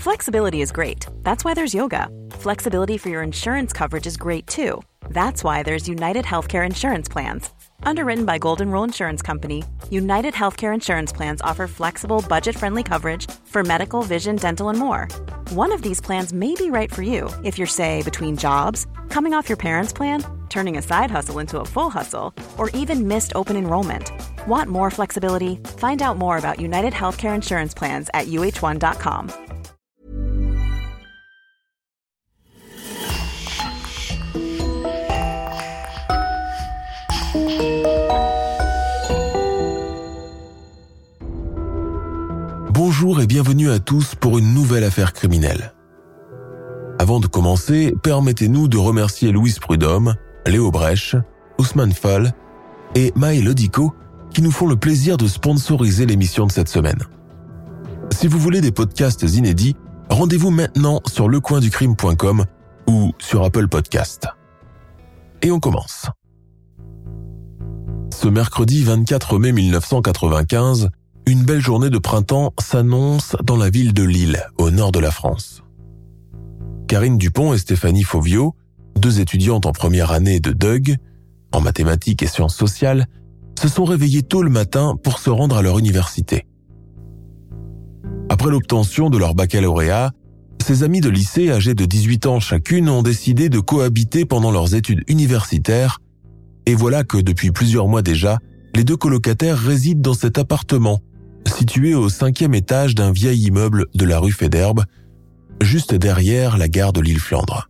Flexibility is great. That's why there's yoga. Flexibility for your insurance coverage is great too. That's why there's United Healthcare Insurance Plans. Underwritten by Golden Rule Insurance Company, United Healthcare Insurance Plans offer flexible, budget-friendly coverage for medical, vision, dental, and more. One of these plans may be right for you if you're, say, between jobs, coming off your parents' plan, turning a side hustle into a full hustle, or even missed open enrollment. Want more flexibility? Find out more about United Healthcare Insurance Plans at uh1.com. Bonjour et bienvenue à tous pour une nouvelle affaire criminelle. Avant de commencer, permettez-nous de remercier Louise Prudhomme, Léo Brèche, Ousmane Fall et Maë Lodico qui nous font le plaisir de sponsoriser l'émission de cette semaine. Si vous voulez des podcasts inédits, rendez-vous maintenant sur lecoinducrime.com ou sur Apple Podcast. Et on commence. Ce mercredi 24 mai 1995, une belle journée de printemps s'annonce dans la ville de Lille, au nord de la France. Karine Dupont et Stéphanie Fauvio, deux étudiantes en première année de DUG, en mathématiques et sciences sociales, se sont réveillées tôt le matin pour se rendre à leur université. Après l'obtention de leur baccalauréat, ces amies de lycée âgées de 18 ans chacune ont décidé de cohabiter pendant leurs études universitaires, et voilà que depuis plusieurs mois déjà, les deux colocataires résident dans cet appartement, situé au 5e étage d'un vieil immeuble de la rue Faidherbe, juste derrière la gare de Lille-Flandre.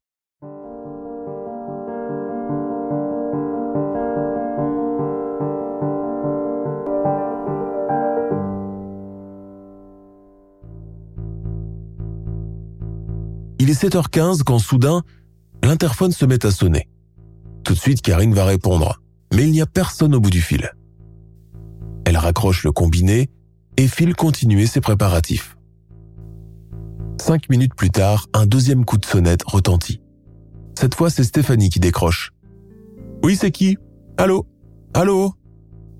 Il est 7h15 quand soudain, l'interphone se met à sonner. Tout de suite, Karine va répondre, mais il n'y a personne au bout du fil. Elle raccroche le combiné et file continuer ses préparatifs. 5 minutes plus tard, un deuxième coup de sonnette retentit. Cette fois, c'est Stéphanie qui décroche. « Oui, c'est qui ? Allô ? Allô ? Vraiment ?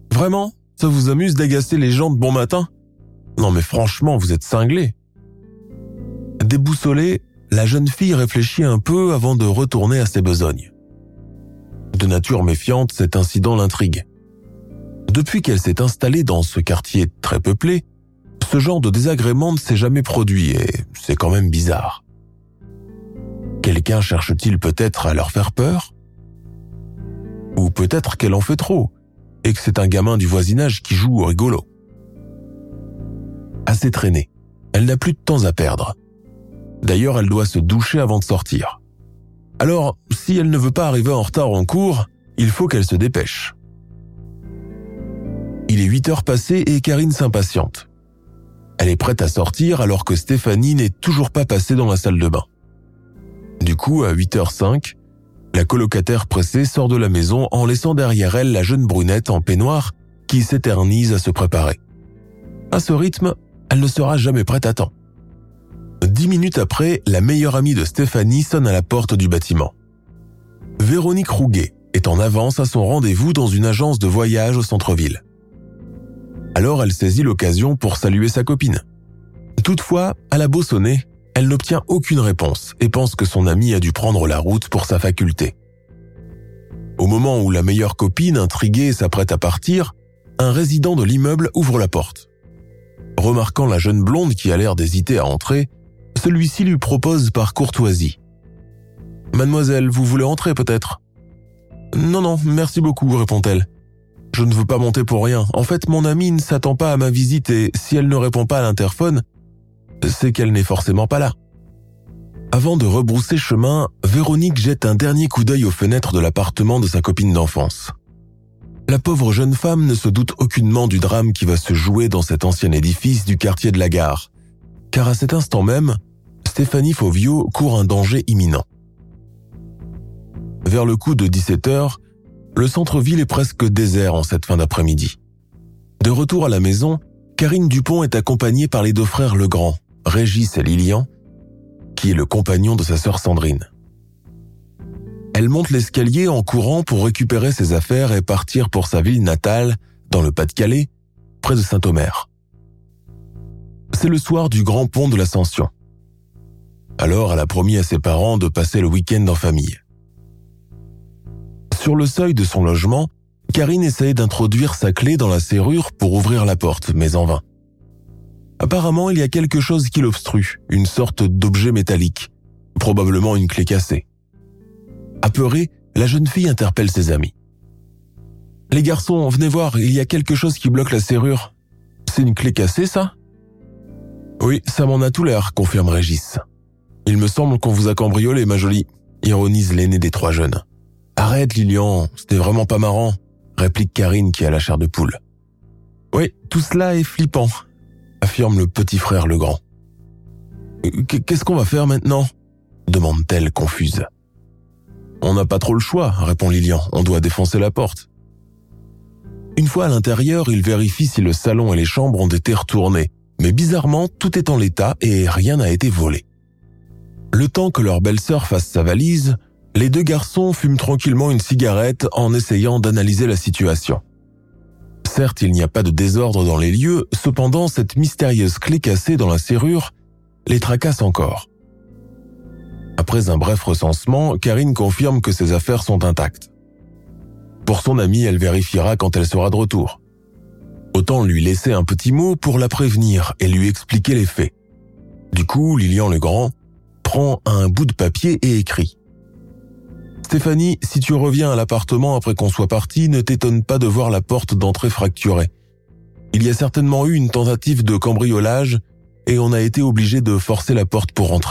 Ça vous amuse d'agacer les gens de bon matin ? Non mais franchement, vous êtes cinglés. » Déboussolée, la jeune fille réfléchit un peu avant de retourner à ses besognes. De nature méfiante, cet incident l'intrigue. Depuis qu'elle s'est installée dans ce quartier très peuplé, ce genre de désagrément ne s'est jamais produit et c'est quand même bizarre. Quelqu'un cherche-t-il peut-être à leur faire peur ? Ou peut-être qu'elle en fait trop et que c'est un gamin du voisinage qui joue au rigolo. Assez traînée, elle n'a plus de temps à perdre. D'ailleurs, elle doit se doucher avant de sortir. Alors, si elle ne veut pas arriver en retard en cours, il faut qu'elle se dépêche. Il est 8h passées et Karine s'impatiente. Elle est prête à sortir alors que Stéphanie n'est toujours pas passée dans la salle de bain. Du coup, à 8h05, la colocataire pressée sort de la maison en laissant derrière elle la jeune brunette en peignoir qui s'éternise à se préparer. À ce rythme, elle ne sera jamais prête à temps. 10 minutes après, la meilleure amie de Stéphanie sonne à la porte du bâtiment. Véronique Rouguet est en avance à son rendez-vous dans une agence de voyage au centre-ville. Alors elle saisit l'occasion pour saluer sa copine. Toutefois, à la beau sonner, elle n'obtient aucune réponse et pense que son amie a dû prendre la route pour sa faculté. Au moment où la meilleure copine, intriguée, s'apprête à partir, un résident de l'immeuble ouvre la porte. Remarquant la jeune blonde qui a l'air d'hésiter à entrer, celui-ci lui propose par courtoisie. « Mademoiselle, vous voulez entrer peut-être ?»« Non, merci beaucoup, répond-elle. Je ne veux pas monter pour rien. En fait, mon amie ne s'attend pas à ma visite et si elle ne répond pas à l'interphone, c'est qu'elle n'est forcément pas là. » Avant de rebrousser chemin, Véronique jette un dernier coup d'œil aux fenêtres de l'appartement de sa copine d'enfance. La pauvre jeune femme ne se doute aucunement du drame qui va se jouer dans cet ancien édifice du quartier de la Gare, car à cet instant même, Stéphanie Fauvio court un danger imminent. Vers le coup de 17h, le centre-ville est presque désert en cette fin d'après-midi. De retour à la maison, Karine Dupont est accompagnée par les deux frères Legrand, Régis et Lilian, qui est le compagnon de sa sœur Sandrine. Elle monte l'escalier en courant pour récupérer ses affaires et partir pour sa ville natale, dans le Pas-de-Calais, près de Saint-Omer. C'est le soir du grand pont de l'Ascension, Alors elle a promis à ses parents de passer le week-end en famille. Sur le seuil de son logement, Karine essayait d'introduire sa clé dans la serrure pour ouvrir la porte, mais en vain. Apparemment, il y a quelque chose qui l'obstrue, une sorte d'objet métallique, probablement une clé cassée. Apeurée, la jeune fille interpelle ses amis. « Les garçons, venez voir, il y a quelque chose qui bloque la serrure. C'est une clé cassée, ça ?»« Oui, ça m'en a tout l'air, » confirme Régis. « Il me semble qu'on vous a cambriolé, ma jolie », ironise l'aîné des trois jeunes. « Arrête, Lilian, c'était vraiment pas marrant », réplique Karine qui a la chair de poule. « Oui, tout cela est flippant », affirme le petit frère le grand. « Qu'est-ce qu'on va faire maintenant ?» demande-t-elle confuse. « On n'a pas trop le choix, » répond Lilian, « on doit défoncer la porte. » Une fois à l'intérieur, il vérifie si le salon et les chambres ont été retournés, mais bizarrement, tout est en l'état et rien n'a été volé. Le temps que leur belle-sœur fasse sa valise, les deux garçons fument tranquillement une cigarette en essayant d'analyser la situation. Certes, il n'y a pas de désordre dans les lieux, cependant, cette mystérieuse clé cassée dans la serrure les tracasse encore. Après un bref recensement, Karine confirme que ses affaires sont intactes. Pour son amie, elle vérifiera quand elle sera de retour. Autant lui laisser un petit mot pour la prévenir et lui expliquer les faits. Du coup, Lilian le Grand prend un bout de papier et écrit « Stéphanie, si tu reviens à l'appartement après qu'on soit parti, ne t'étonne pas de voir la porte d'entrée fracturée. Il y a certainement eu une tentative de cambriolage et on a été obligé de forcer la porte pour entrer. »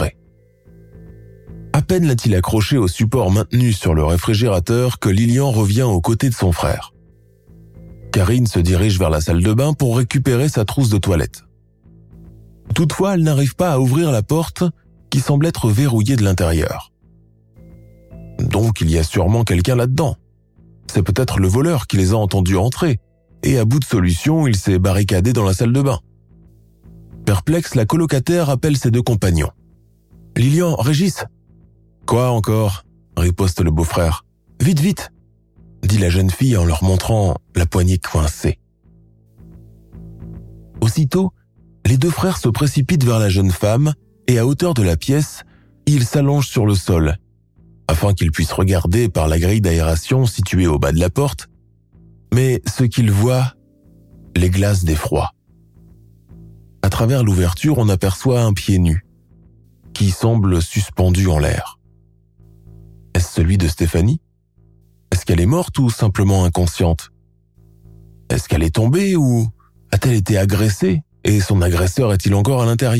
À peine l'a-t-il accroché au support maintenu sur le réfrigérateur que Lilian revient aux côtés de son frère. Karine se dirige vers la salle de bain pour récupérer sa trousse de toilette. Toutefois, elle n'arrive pas à ouvrir la porte qui semble être verrouillée de l'intérieur. Donc il y a sûrement quelqu'un là-dedans. C'est peut-être le voleur qui les a entendus entrer, et à bout de solution, il s'est barricadé dans la salle de bain. Perplexe, la colocataire appelle ses deux compagnons. « Lilian, Régis !»« Quoi encore ?» riposte le beau-frère. « Vite, vite !» dit la jeune fille en leur montrant la poignée coincée. Aussitôt, les deux frères se précipitent vers la jeune femme et à hauteur de la pièce, ils s'allongent sur le sol, afin qu'ils puissent regarder par la grille d'aération située au bas de la porte, mais ce qu'ils voient les glace d'effroi. À travers l'ouverture, on aperçoit un pied nu, qui semble suspendu en l'air. Est-ce celui de Stéphanie ? Est-ce qu'elle est morte ou simplement inconsciente ? Est-ce qu'elle est tombée ou a-t-elle été agressée et son agresseur est-il encore à l'intérieur ?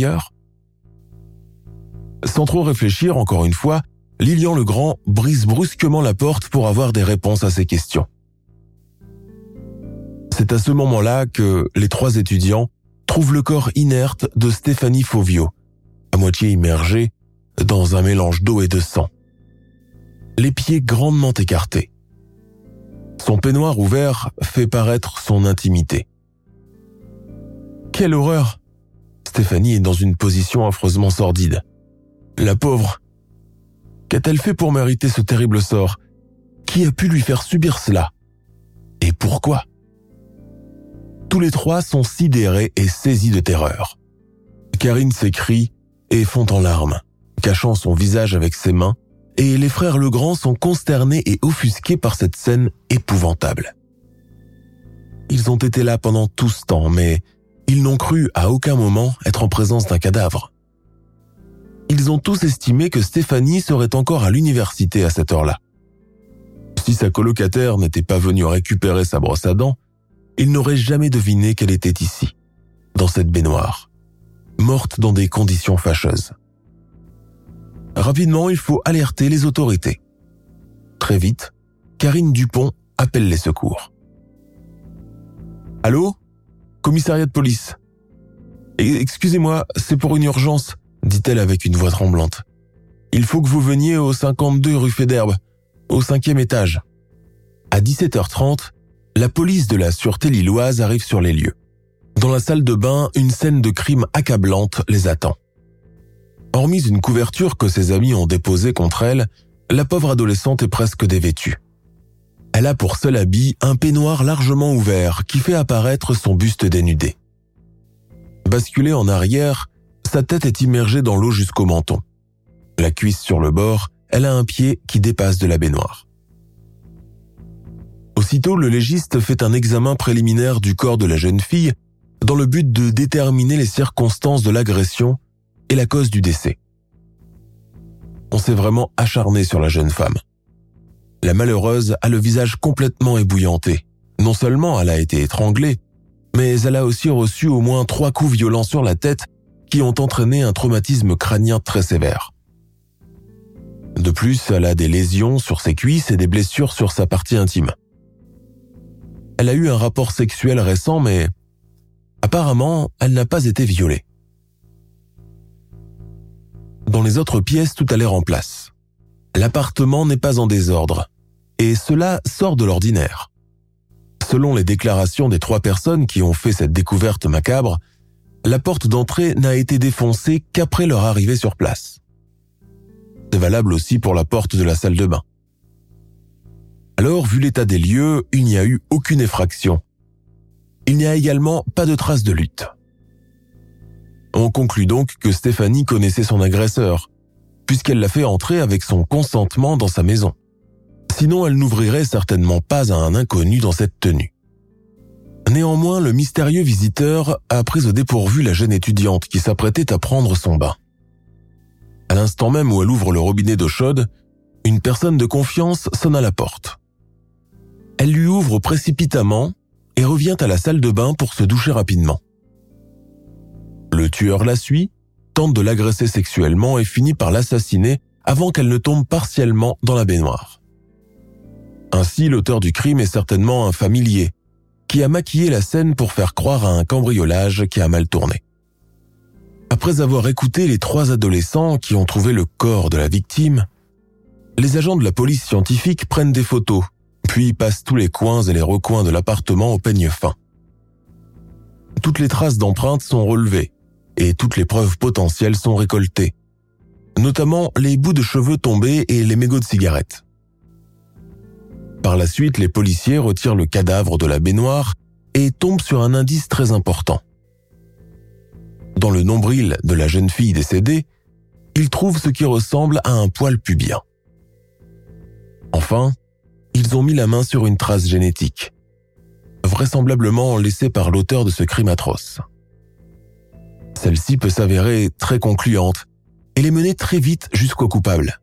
Sans trop réfléchir, encore une fois, Lilian le Grand brise brusquement la porte pour avoir des réponses à ses questions. C'est à ce moment-là que les trois étudiants trouvent le corps inerte de Stéphanie Fauvio, à moitié immergé dans un mélange d'eau et de sang. Les pieds grandement écartés. Son peignoir ouvert fait paraître son intimité. Quelle horreur ! Stéphanie est dans une position affreusement sordide. La pauvre. Qu'a-t-elle fait pour mériter ce terrible sort ? Qui a pu lui faire subir cela ? Et pourquoi ? Tous les trois sont sidérés et saisis de terreur. Karine s'écrie et fond en larmes, cachant son visage avec ses mains, et les frères Legrand sont consternés et offusqués par cette scène épouvantable. Ils ont été là pendant tout ce temps, mais ils n'ont cru à aucun moment être en présence d'un cadavre. Ils ont tous estimé que Stéphanie serait encore à l'université à cette heure-là. Si sa colocataire n'était pas venue récupérer sa brosse à dents, ils n'auraient jamais deviné qu'elle était ici, dans cette baignoire, morte dans des conditions fâcheuses. Rapidement, il faut alerter les autorités. Très vite, Karine Dupont appelle les secours. « Allô ? Commissariat de police. Excusez-moi, c'est pour une urgence, dit-elle avec une voix tremblante. Il faut que vous veniez au 52 rue Fédherbe, au 5e étage. » À 17h30, la police de la Sûreté lilloise arrive sur les lieux. Dans la salle de bain, une scène de crime accablante les attend. Hormis une couverture que ses amis ont déposée contre elle, la pauvre adolescente est presque dévêtue. Elle a pour seul habit un peignoir largement ouvert qui fait apparaître son buste dénudé. Basculée en arrière, sa tête est immergée dans l'eau jusqu'au menton. La cuisse sur le bord, elle a un pied qui dépasse de la baignoire. Aussitôt, le légiste fait un examen préliminaire du corps de la jeune fille dans le but de déterminer les circonstances de l'agression et la cause du décès. On s'est vraiment acharné sur la jeune femme. La malheureuse a le visage complètement ébouillanté. Non seulement elle a été étranglée, mais elle a aussi reçu au moins 3 coups violents sur la tête qui ont entraîné un traumatisme crânien très sévère. De plus, elle a des lésions sur ses cuisses et des blessures sur sa partie intime. Elle a eu un rapport sexuel récent, mais apparemment, elle n'a pas été violée. Dans les autres pièces, tout a l'air en place. L'appartement n'est pas en désordre, et cela sort de l'ordinaire. Selon les déclarations des 3 personnes qui ont fait cette découverte macabre, la porte d'entrée n'a été défoncée qu'après leur arrivée sur place. C'est valable aussi pour la porte de la salle de bain. Alors, vu l'état des lieux, il n'y a eu aucune effraction. Il n'y a également pas de traces de lutte. On conclut donc que Stéphanie connaissait son agresseur, puisqu'elle l'a fait entrer avec son consentement dans sa maison. Sinon, elle n'ouvrirait certainement pas à un inconnu dans cette tenue. Néanmoins, le mystérieux visiteur a pris au dépourvu la jeune étudiante qui s'apprêtait à prendre son bain. À l'instant même où elle ouvre le robinet d'eau chaude, une personne de confiance sonne à la porte. Elle lui ouvre précipitamment et revient à la salle de bain pour se doucher rapidement. Le tueur la suit, tente de l'agresser sexuellement et finit par l'assassiner avant qu'elle ne tombe partiellement dans la baignoire. Ainsi, l'auteur du crime est certainement un familier qui a maquillé la scène pour faire croire à un cambriolage qui a mal tourné. Après avoir écouté les 3 adolescents qui ont trouvé le corps de la victime, les agents de la police scientifique prennent des photos, puis passent tous les coins et les recoins de l'appartement au peigne fin. Toutes les traces d'empreintes sont relevées et toutes les preuves potentielles sont récoltées, notamment les bouts de cheveux tombés et les mégots de cigarettes. Par la suite, les policiers retirent le cadavre de la baignoire et tombent sur un indice très important. Dans le nombril de la jeune fille décédée, ils trouvent ce qui ressemble à un poil pubien. Enfin, ils ont mis la main sur une trace génétique, vraisemblablement laissée par l'auteur de ce crime atroce. Celle-ci peut s'avérer très concluante et les mener très vite jusqu'au coupable.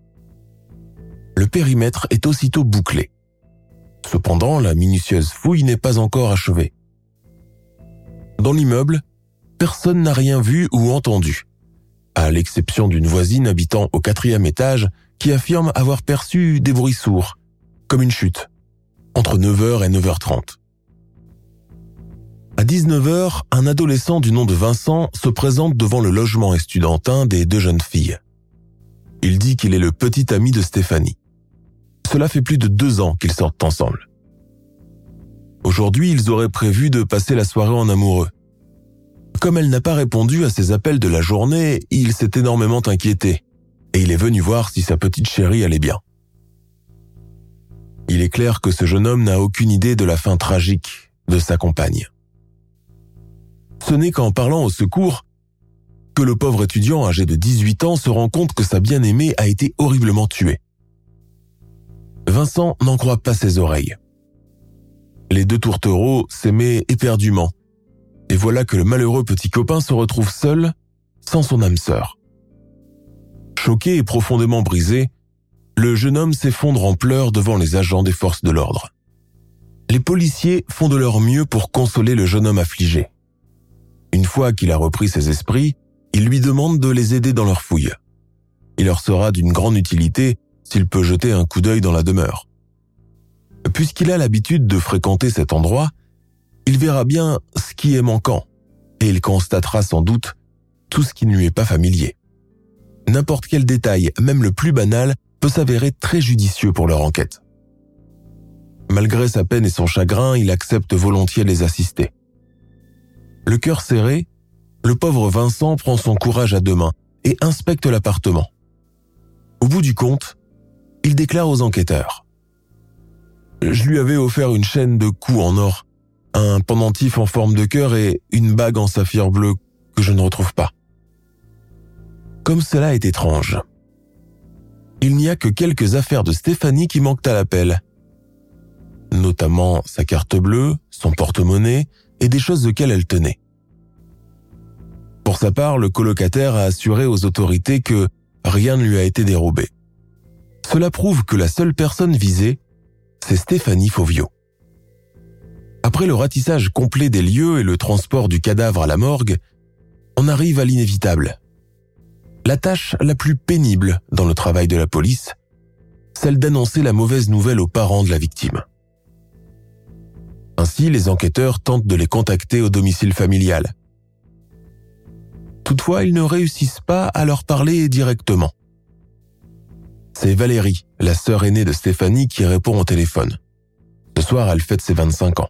Le périmètre est aussitôt bouclé. Cependant, la minutieuse fouille n'est pas encore achevée. Dans l'immeuble, personne n'a rien vu ou entendu, à l'exception d'une voisine habitant au 4e étage qui affirme avoir perçu des bruits sourds, comme une chute, entre 9h et 9h30. À 19h, un adolescent du nom de Vincent se présente devant le logement estudiantin des 2 jeunes filles. Il dit qu'il est le petit ami de Stéphanie. Cela fait plus de 2 ans qu'ils sortent ensemble. Aujourd'hui, ils auraient prévu de passer la soirée en amoureux. Comme elle n'a pas répondu à ses appels de la journée, il s'est énormément inquiété et il est venu voir si sa petite chérie allait bien. Il est clair que ce jeune homme n'a aucune idée de la fin tragique de sa compagne. Ce n'est qu'en parlant au secours que le pauvre étudiant âgé de 18 ans se rend compte que sa bien-aimée a été horriblement tuée. Vincent n'en croit pas ses oreilles. Les 2 tourtereaux s'aimaient éperdument, et voilà que le malheureux petit copain se retrouve seul, sans son âme sœur. Choqué et profondément brisé, le jeune homme s'effondre en pleurs devant les agents des forces de l'ordre. Les policiers font de leur mieux pour consoler le jeune homme affligé. Une fois qu'il a repris ses esprits, ils lui demandent de les aider dans leur fouille. Il leur sera d'une grande utilité s'il peut jeter un coup d'œil dans la demeure. Puisqu'il a l'habitude de fréquenter cet endroit, il verra bien ce qui est manquant et il constatera sans doute tout ce qui ne lui est pas familier. N'importe quel détail, même le plus banal, peut s'avérer très judicieux pour leur enquête. Malgré sa peine et son chagrin, il accepte volontiers les assister. Le cœur serré, le pauvre Vincent prend son courage à 2 mains et inspecte l'appartement. Au bout du compte, il déclare aux enquêteurs: « Je lui avais offert une chaîne de cou en or, un pendentif en forme de cœur et une bague en saphir bleu que je ne retrouve pas. » Comme cela est étrange, il n'y a que quelques affaires de Stéphanie qui manquent à l'appel, notamment sa carte bleue, son porte-monnaie et des choses auxquelles elle tenait. Pour sa part, le colocataire a assuré aux autorités que rien ne lui a été dérobé. Cela prouve que la seule personne visée, c'est Stéphanie Fauvio. Après le ratissage complet des lieux et le transport du cadavre à la morgue, on arrive à l'inévitable. La tâche la plus pénible dans le travail de la police, celle d'annoncer la mauvaise nouvelle aux parents de la victime. Ainsi, les enquêteurs tentent de les contacter au domicile familial. Toutefois, ils ne réussissent pas à leur parler directement. C'est Valérie, la sœur aînée de Stéphanie, qui répond au téléphone. Ce soir, elle fête ses 25 ans.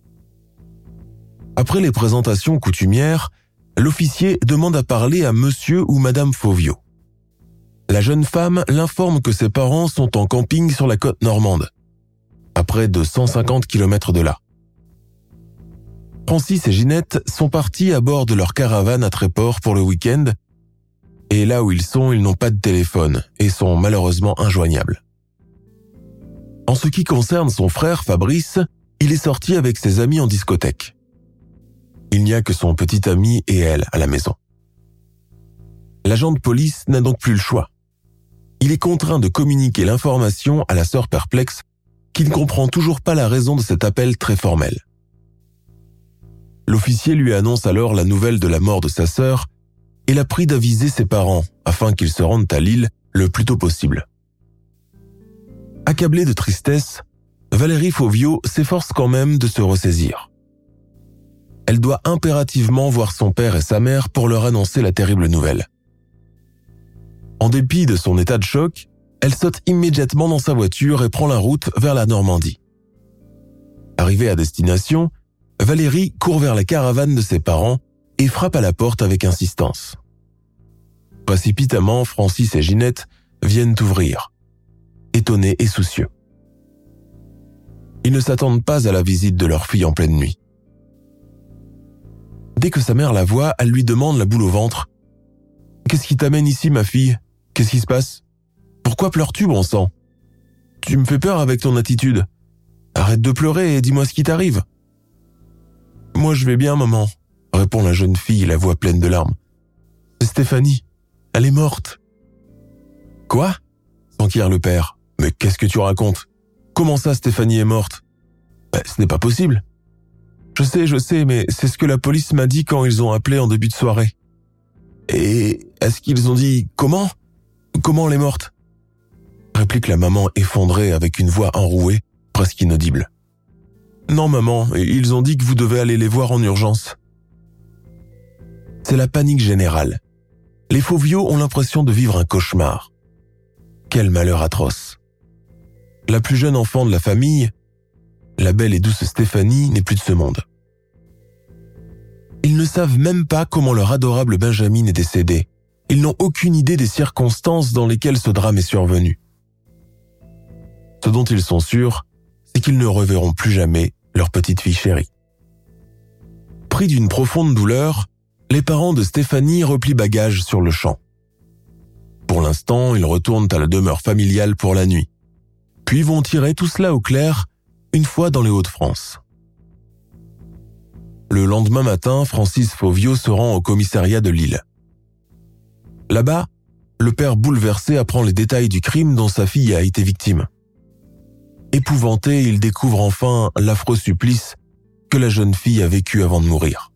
Après les présentations coutumières, l'officier demande à parler à monsieur ou madame Fauvio. La jeune femme l'informe que ses parents sont en camping sur la côte normande, à près de 150 km de là. Francis et Ginette sont partis à bord de leur caravane à Tréport pour le week-end, et là où ils n'ont pas de téléphone et sont malheureusement injoignables. En ce qui concerne son frère Fabrice, il est sorti avec ses amis en discothèque. Il n'y a que son petit ami et elle à la maison. L'agent de police n'a donc plus le choix. Il est contraint de communiquer l'information à la sœur perplexe qui ne comprend toujours pas la raison de cet appel très formel. L'officier lui annonce alors la nouvelle de la mort de sa sœur et la prie d'aviser ses parents afin qu'ils se rendent à Lille le plus tôt possible. Accablée de tristesse, Valérie Fauvio s'efforce quand même de se ressaisir. Elle doit impérativement voir son père et sa mère pour leur annoncer la terrible nouvelle. En dépit de son état de choc, elle saute immédiatement dans sa voiture et prend la route vers la Normandie. Arrivée à destination, Valérie court vers la caravane de ses parents et frappe à la porte avec insistance. Précipitamment, Francis et Ginette viennent ouvrir, étonnés et soucieux. Ils ne s'attendent pas à la visite de leur fille en pleine nuit. Dès que sa mère la voit, elle lui demande la boule au ventre. « Qu'est-ce qui t'amène ici, ma fille ? Qu'est-ce qui se passe ? Pourquoi pleures-tu, bon sang ? Tu me fais peur avec ton attitude. Arrête de pleurer et dis-moi ce qui t'arrive. »« Moi, je vais bien, maman, » répond la jeune fille, la voix pleine de larmes. « C'est Stéphanie. Elle est morte. »« Quoi ?» s'enquiert le père. « Mais qu'est-ce que tu racontes ? Comment ça, Stéphanie est morte ? » Ce n'est pas possible. »« Je sais, mais c'est ce que la police m'a dit quand ils ont appelé en début de soirée. »« Et est-ce qu'ils ont dit comment ? Comment elle est morte ?» réplique la maman effondrée avec une voix enrouée, presque inaudible. « Non, maman, ils ont dit que vous devez aller les voir en urgence. » C'est la panique générale. Les Fauvio ont l'impression de vivre un cauchemar. Quel malheur atroce. La plus jeune enfant de la famille, la belle et douce Stéphanie, n'est plus de ce monde. Ils ne savent même pas comment leur adorable Benjamin est décédé. Ils n'ont aucune idée des circonstances dans lesquelles ce drame est survenu. Ce dont ils sont sûrs, c'est qu'ils ne reverront plus jamais leur petite fille chérie. Pris d'une profonde douleur, les parents de Stéphanie replient bagages sur le champ. Pour l'instant, ils retournent à la demeure familiale pour la nuit, puis vont tirer tout cela au clair une fois dans les Hauts-de-France. Le lendemain matin, Francis Fauvio se rend au commissariat de Lille. Là-bas, le père bouleversé apprend les détails du crime dont sa fille a été victime. Épouvanté, il découvre enfin l'affreux supplice que la jeune fille a vécu avant de mourir.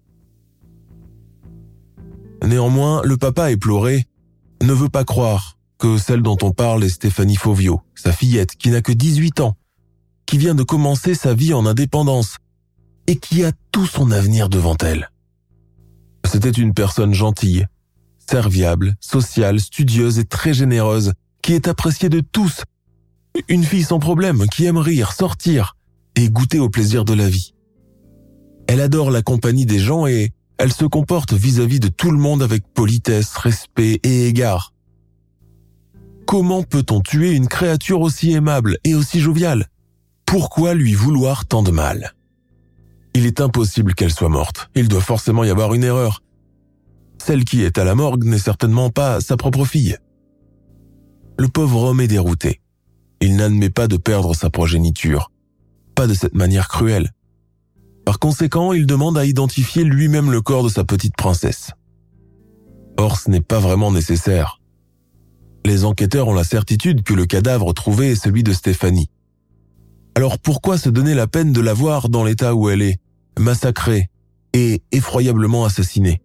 Néanmoins, le papa éploré ne veut pas croire que celle dont on parle est Stéphanie Fauvio, sa fillette qui n'a que 18 ans, qui vient de commencer sa vie en indépendance et qui a tout son avenir devant elle. C'était une personne gentille, serviable, sociale, studieuse et très généreuse, qui est appréciée de tous. Une fille sans problème, qui aime rire, sortir et goûter au plaisir de la vie. Elle adore la compagnie des gens et elle se comporte vis-à-vis de tout le monde avec politesse, respect et égard. Comment peut-on tuer une créature aussi aimable et aussi joviale ? Pourquoi lui vouloir tant de mal ? Il est impossible qu'elle soit morte. Il doit forcément y avoir une erreur. Celle qui est à la morgue n'est certainement pas sa propre fille. le pauvre homme est dérouté. Il n'admet pas de perdre sa progéniture, pas de cette manière cruelle. Par conséquent, il demande à identifier lui-même le corps de sa petite princesse. Or, ce n'est pas vraiment nécessaire. Les enquêteurs ont la certitude que le cadavre trouvé est celui de Stéphanie. Alors pourquoi se donner la peine de la voir dans l'état où elle est, massacrée et effroyablement assassinée?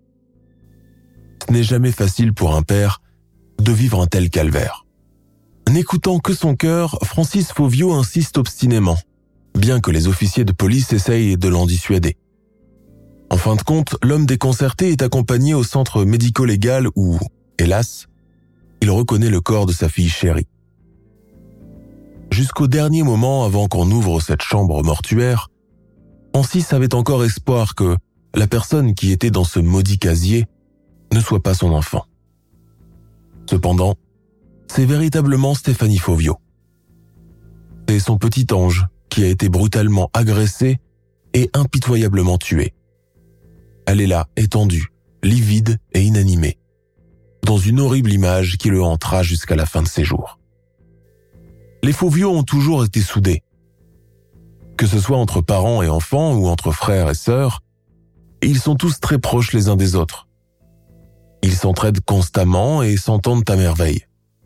Ce n'est jamais facile pour un père de vivre un tel calvaire. N'écoutant que son cœur, Francis Fauvio insiste obstinément, bien que les officiers de police essayent de l'en dissuader. En fin de compte, l'homme déconcerté est accompagné au centre médico-légal où, hélas, il reconnaît le corps de sa fille chérie. Jusqu'au dernier moment avant qu'on ouvre cette chambre mortuaire, Francis avait encore espoir que la personne qui était dans ce maudit casier ne soit pas son enfant. Cependant, c'est véritablement Stéphanie Fauvio. C'est son petit ange qui a été brutalement agressé et impitoyablement tué. Elle est là, étendue, livide et inanimée, dans une horrible image qui le hantera jusqu'à la fin de ses jours. Les Fauvio ont toujours été soudés. Que ce soit entre parents et enfants ou entre frères et sœurs, ils sont tous très proches les uns des autres. Ils s'entraident constamment et s'entendent à merveille.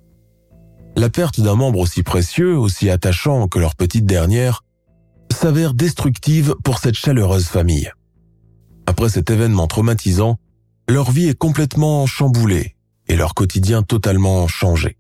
La perte d'un membre aussi précieux, aussi attachant que leur petite dernière, s'avère destructive pour cette chaleureuse famille. Après cet événement traumatisant, leur vie est complètement chamboulée et leur quotidien totalement changé.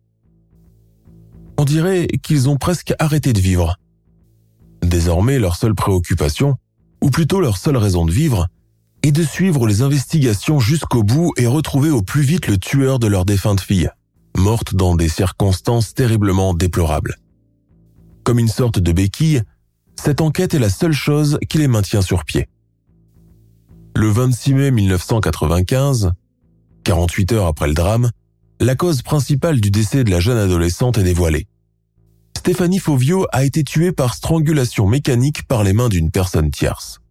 On dirait qu'ils ont presque arrêté de vivre. Désormais, leur seule préoccupation, ou plutôt leur seule raison de vivre, est de suivre les investigations jusqu'au bout et retrouver au plus vite le tueur de leur défunte fille, morte dans des circonstances terriblement déplorables. Comme une sorte de béquille, cette enquête est la seule chose qui les maintient sur pied. Le 26 mai 1995, 48 heures après le drame, la cause principale du décès de la jeune adolescente est dévoilée. Stéphanie Fauvio a été tuée par strangulation mécanique par les mains d'une personne tierce.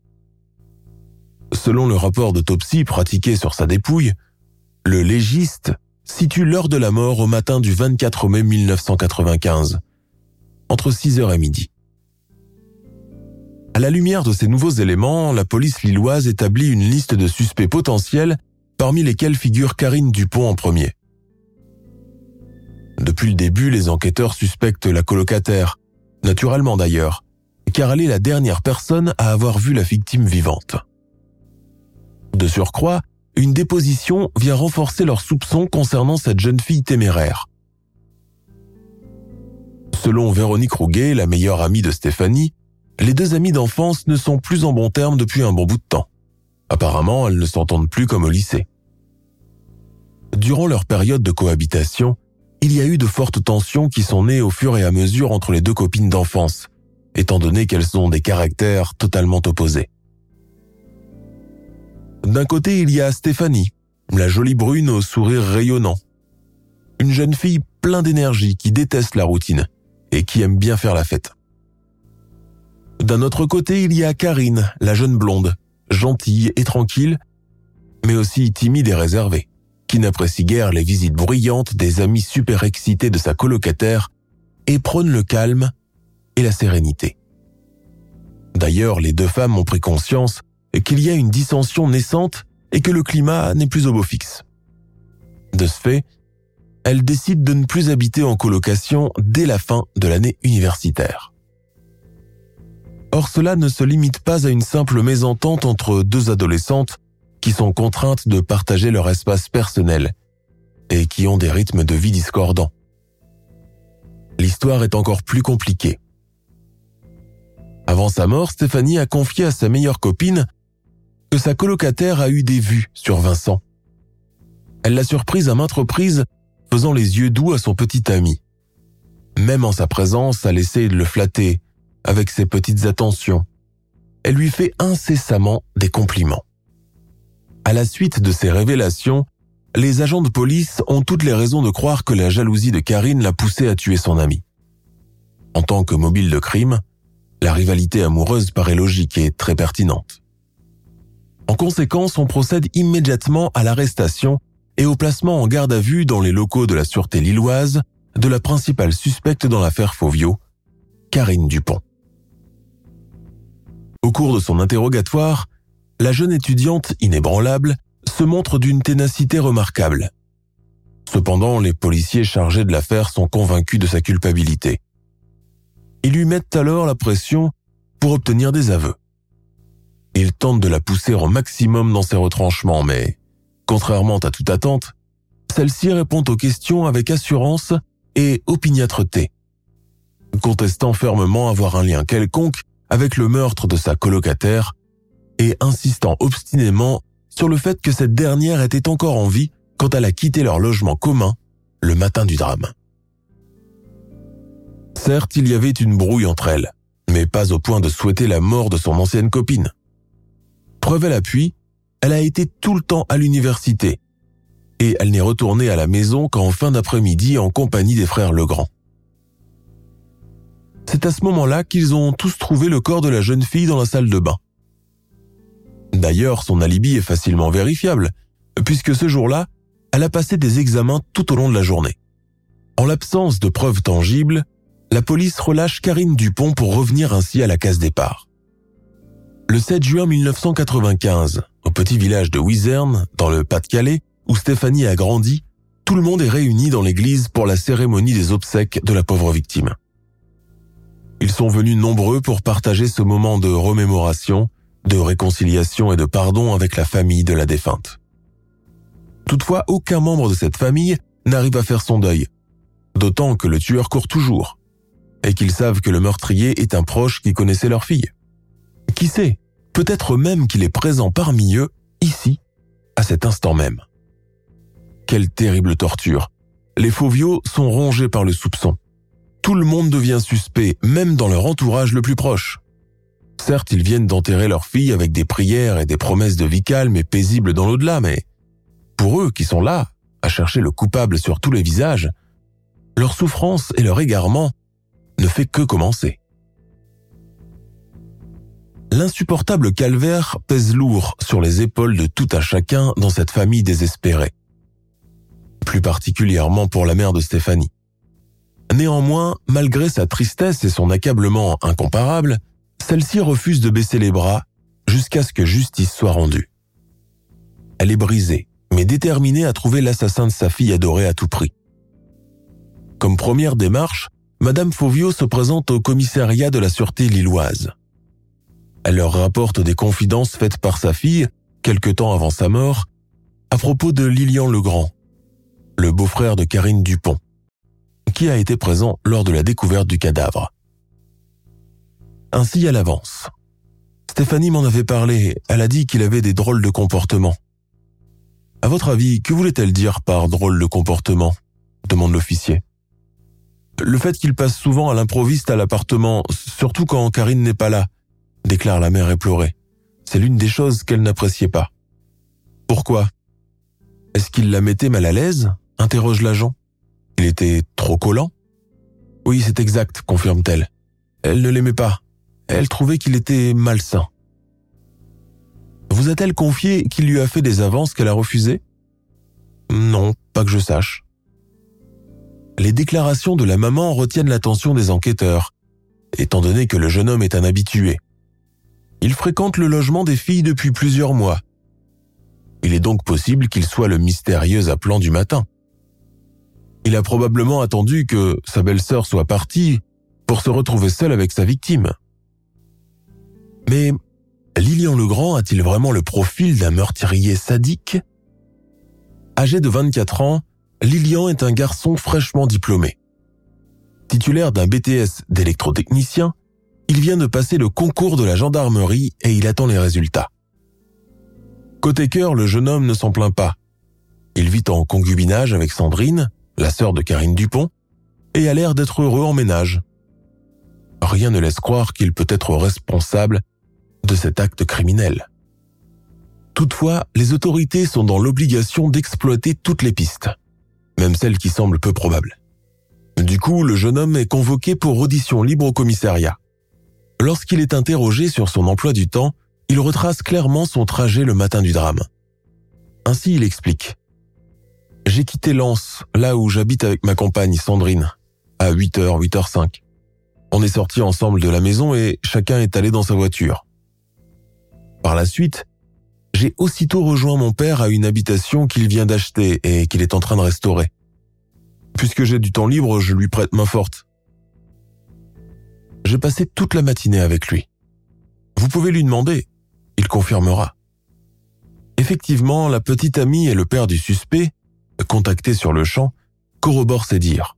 Selon le rapport d'autopsie pratiqué sur sa dépouille, le légiste situe l'heure de la mort au matin du 24 mai 1995, entre 6h et midi. À la lumière de ces nouveaux éléments, la police lilloise établit une liste de suspects potentiels parmi lesquels figure Karine Dupont en premier. Depuis le début, les enquêteurs suspectent la colocataire, naturellement d'ailleurs, car elle est la dernière personne à avoir vu la victime vivante. De surcroît, une déposition vient renforcer leurs soupçons concernant cette jeune fille téméraire. Selon Véronique Rouguet, la meilleure amie de Stéphanie, les deux amies d'enfance ne sont plus en bons termes depuis un bon bout de temps. Apparemment, elles ne s'entendent plus comme au lycée. Durant leur période de cohabitation, il y a eu de fortes tensions qui sont nées au fur et à mesure entre les deux copines d'enfance, étant donné qu'elles ont des caractères totalement opposés. D'un côté, il y a Stéphanie, la jolie brune au sourire rayonnant. Une jeune fille pleine d'énergie qui déteste la routine et qui aime bien faire la fête. D'un autre côté, il y a Karine, la jeune blonde, gentille et tranquille, mais aussi timide et réservée, qui n'apprécie guère les visites bruyantes des amis super excités de sa colocataire et prône le calme et la sérénité. D'ailleurs, les deux femmes ont pris conscience qu'il y a une dissension naissante et que le climat n'est plus au beau fixe. De ce fait, elles décident de ne plus habiter en colocation dès la fin de l'année universitaire. Or, cela ne se limite pas à une simple mésentente entre deux adolescentes qui sont contraintes de partager leur espace personnel et qui ont des rythmes de vie discordants. L'histoire est encore plus compliquée. Avant sa mort, Stéphanie a confié à sa meilleure copine que sa colocataire a eu des vues sur Vincent. Elle l'a surprise à maintes reprises, faisant les yeux doux à son petit ami. Même en sa présence, elle essaie de le flatter avec ses petites attentions. Elle lui fait incessamment des compliments. À la suite de ces révélations, les agents de police ont toutes les raisons de croire que la jalousie de Karine l'a poussée à tuer son ami. En tant que mobile de crime, la rivalité amoureuse paraît logique et très pertinente. En conséquence, on procède immédiatement à l'arrestation et au placement en garde à vue dans les locaux de la sûreté lilloise de la principale suspecte dans l'affaire Fauvio, Karine Dupont. Au cours de son interrogatoire, la jeune étudiante inébranlable se montre d'une ténacité remarquable. Cependant, les policiers chargés de l'affaire sont convaincus de sa culpabilité. Ils lui mettent alors la pression pour obtenir des aveux. Ils tentent de la pousser au maximum dans ses retranchements, mais, contrairement à toute attente, celle-ci répond aux questions avec assurance et opiniâtreté, contestant fermement avoir un lien quelconque avec le meurtre de sa colocataire et insistant obstinément sur le fait que cette dernière était encore en vie quand elle a quitté leur logement commun le matin du drame. Certes, il y avait une brouille entre elles, mais pas au point de souhaiter la mort de son ancienne copine. Preuve à l'appui, elle a été tout le temps à l'université et elle n'est retournée à la maison qu'en fin d'après-midi en compagnie des frères Legrand. C'est à ce moment-là qu'ils ont tous trouvé le corps de la jeune fille dans la salle de bain. D'ailleurs, son alibi est facilement vérifiable, puisque ce jour-là, elle a passé des examens tout au long de la journée. En l'absence de preuves tangibles, la police relâche Karine Dupont pour revenir ainsi à la case départ. Le 7 juin 1995, au petit village de Wizerne, dans le Pas-de-Calais, où Stéphanie a grandi, tout le monde est réuni dans l'église pour la cérémonie des obsèques de la pauvre victime. Ils sont venus nombreux pour partager ce moment de remémoration, de réconciliation et de pardon avec la famille de la défunte. Toutefois, aucun membre de cette famille n'arrive à faire son deuil, d'autant que le tueur court toujours, et qu'ils savent que le meurtrier est un proche qui connaissait leur fille. Qui sait, peut-être même qu'il est présent parmi eux, ici, à cet instant même. Quelle terrible torture. Les Fauvio sont rongés par le soupçon. Tout le monde devient suspect, même dans leur entourage le plus proche. Certes, ils viennent d'enterrer leur fille avec des prières et des promesses de vie calme et paisible dans l'au-delà, mais pour eux qui sont là, à chercher le coupable sur tous les visages, leur souffrance et leur égarement ne fait que commencer. L'insupportable calvaire pèse lourd sur les épaules de tout un chacun dans cette famille désespérée. Plus particulièrement pour la mère de Stéphanie. Néanmoins, malgré sa tristesse et son accablement incomparable, celle-ci refuse de baisser les bras jusqu'à ce que justice soit rendue. Elle est brisée, mais déterminée à trouver l'assassin de sa fille adorée à tout prix. Comme première démarche, Madame Fauvio se présente au commissariat de la sûreté lilloise. Elle leur rapporte des confidences faites par sa fille, quelque temps avant sa mort, à propos de Lilian Legrand, le beau-frère de Karine Dupont, qui a été présent lors de la découverte du cadavre. Ainsi à l'avance. Stéphanie m'en avait parlé, elle a dit qu'il avait des drôles de comportements. À votre avis, que voulait-elle dire par drôle de comportement ? Demande l'officier. Le fait qu'il passe souvent à l'improviste à l'appartement, surtout quand Karine n'est pas là, déclare la mère éplorée. C'est l'une des choses qu'elle n'appréciait pas. Pourquoi ? Est-ce qu'il la mettait mal à l'aise ? Interroge l'agent. Il était trop collant ? Oui, c'est exact, confirme-t-elle. Elle ne l'aimait pas. Elle trouvait qu'il était malsain. Vous a-t-elle confié qu'il lui a fait des avances qu'elle a refusées ? Non, pas que je sache. Les déclarations de la maman retiennent l'attention des enquêteurs, étant donné que le jeune homme est un habitué. Il fréquente le logement des filles depuis plusieurs mois. Il est donc possible qu'il soit le mystérieux appelant du matin. Il a probablement attendu que sa belle-sœur soit partie pour se retrouver seul avec sa victime. Mais Lilian Legrand a-t-il vraiment le profil d'un meurtrier sadique ? Âgé de 24 ans, Lilian est un garçon fraîchement diplômé. Titulaire d'un BTS d'électrotechnicien, il vient de passer le concours de la gendarmerie et il attend les résultats. Côté cœur, le jeune homme ne s'en plaint pas. Il vit en concubinage avec Sandrine, la sœur de Karine Dupont, et a l'air d'être heureux en ménage. Rien ne laisse croire qu'il peut être responsable de cet acte criminel. Toutefois, les autorités sont dans l'obligation d'exploiter toutes les pistes, même celles qui semblent peu probables. Du coup, le jeune homme est convoqué pour audition libre au commissariat. Lorsqu'il est interrogé sur son emploi du temps, il retrace clairement son trajet le matin du drame. Ainsi, il explique. « j'ai quitté Lens, là où j'habite avec ma compagne Sandrine, à 8h, 8h05. On est sortis ensemble de la maison et chacun est allé dans sa voiture. Par la suite, j'ai aussitôt rejoint mon père à une habitation qu'il vient d'acheter et qu'il est en train de restaurer. Puisque j'ai du temps libre, je lui prête main forte. J'ai passé toute la matinée avec lui. Vous pouvez lui demander, il confirmera. Effectivement, la petite amie et le père du suspect, contactés sur le champ, corroborent ses dires.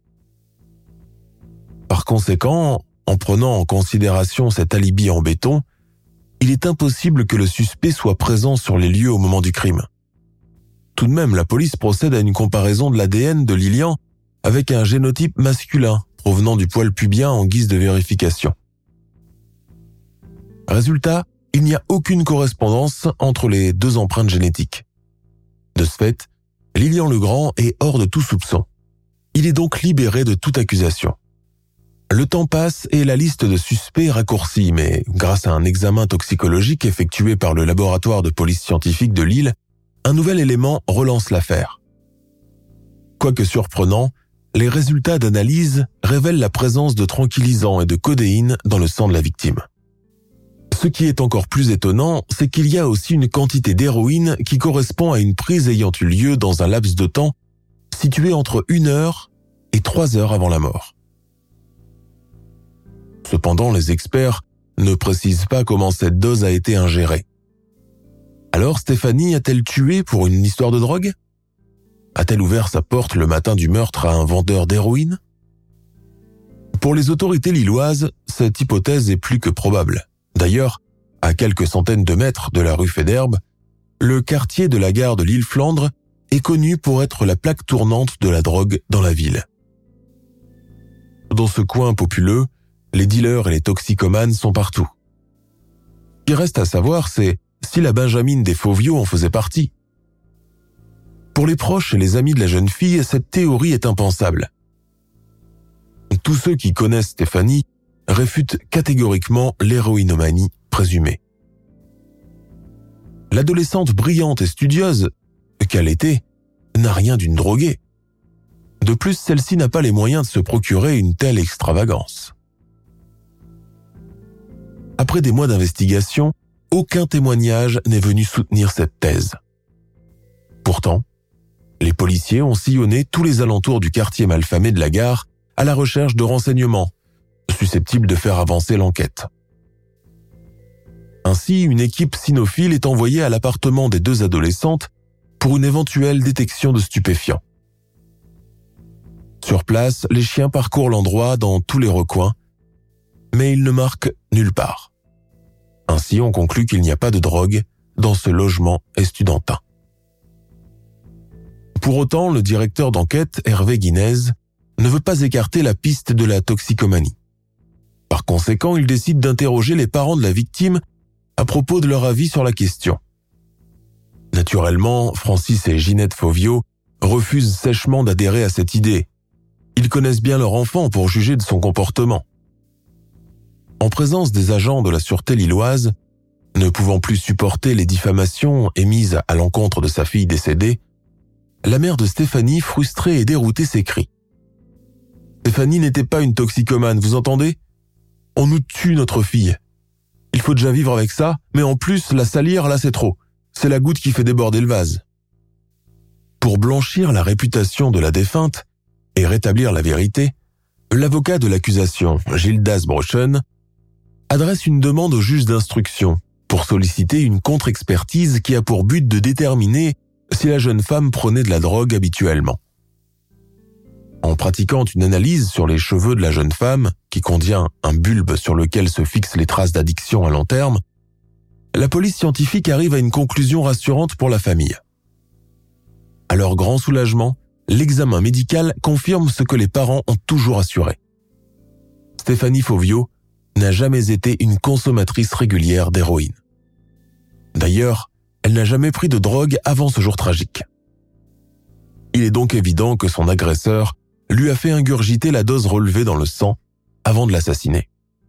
Par conséquent, en prenant en considération cet alibi en béton, il est impossible que le suspect soit présent sur les lieux au moment du crime. Tout de même, la police procède à une comparaison de l'ADN de Lilian avec un génotype masculin provenant du poil pubien en guise de vérification. Résultat, il n'y a aucune correspondance entre les deux empreintes génétiques. De ce fait, Lilian Legrand est hors de tout soupçon. Il est donc libéré de toute accusation. Le temps passe et la liste de suspects raccourcit, mais grâce à un examen toxicologique effectué par le laboratoire de police scientifique de Lille, un nouvel élément relance l'affaire. Quoique surprenant, les résultats d'analyse révèlent la présence de tranquillisants et de codéine dans le sang de la victime. Ce qui est encore plus étonnant, c'est qu'il y a aussi une quantité d'héroïne qui correspond à une prise ayant eu lieu dans un laps de temps situé entre 1 heure et 3 heures avant la mort. Cependant, les experts ne précisent pas comment cette dose a été ingérée. Alors Stéphanie a-t-elle tué pour une histoire de drogue ? A-t-elle ouvert sa porte le matin du meurtre à un vendeur d'héroïne ? Pour les autorités lilloises, cette hypothèse est plus que probable. D'ailleurs, à quelques centaines de mètres de la rue Faidherbe, le quartier de la gare de Lille-Flandre est connu pour être la plaque tournante de la drogue dans la ville. Dans ce coin populeux, les dealers et les toxicomanes sont partout. Ce qui reste à savoir, c'est si la Benjamine des Fauviaux en faisait partie. Pour les proches et les amis de la jeune fille, cette théorie est impensable. Tous ceux qui connaissent Stéphanie réfutent catégoriquement l'héroïnomanie présumée. L'adolescente brillante et studieuse qu'elle était n'a rien d'une droguée. De plus, celle-ci n'a pas les moyens de se procurer une telle extravagance. Après des mois d'investigation, aucun témoignage n'est venu soutenir cette thèse. Pourtant, les policiers ont sillonné tous les alentours du quartier malfamé de la gare à la recherche de renseignements susceptibles de faire avancer l'enquête. Ainsi, une équipe cynophile est envoyée à l'appartement des deux adolescentes pour une éventuelle détection de stupéfiants. Sur place, les chiens parcourent l'endroit dans tous les recoins, mais ils ne marquent nulle part. Ainsi, on conclut qu'il n'y a pas de drogue dans ce logement estudantin. Pour autant, le directeur d'enquête, Hervé Guinez, ne veut pas écarter la piste de la toxicomanie. Par conséquent, il décide d'interroger les parents de la victime à propos de leur avis sur la question. Naturellement, Francis et Ginette Fauviaux refusent sèchement d'adhérer à cette idée. Ils connaissent bien leur enfant pour juger de son comportement. En présence des agents de la sûreté lilloise, ne pouvant plus supporter les diffamations émises à l'encontre de sa fille décédée, la mère de Stéphanie, frustrée et déroutée, s'écrie. « Stéphanie n'était pas une toxicomane, vous entendez ? On nous tue notre fille. Il faut déjà vivre avec ça, mais en plus, la salir, là c'est trop. C'est la goutte qui fait déborder le vase. » Pour blanchir la réputation de la défunte et rétablir la vérité, l'avocat de l'accusation, Gildas Brochen, adresse une demande au juge d'instruction pour solliciter une contre-expertise qui a pour but de déterminer si la jeune femme prenait de la drogue habituellement. En pratiquant une analyse sur les cheveux de la jeune femme, qui contient un bulbe sur lequel se fixent les traces d'addiction à long terme, la police scientifique arrive à une conclusion rassurante pour la famille. À leur grand soulagement, l'examen médical confirme ce que les parents ont toujours assuré. Stéphanie Fauviaux n'a jamais été une consommatrice régulière d'héroïne. D'ailleurs, elle n'a jamais pris de drogue avant ce jour tragique. Il est donc évident que son agresseur lui a fait ingurgiter la dose relevée dans le sang avant de l'assassiner.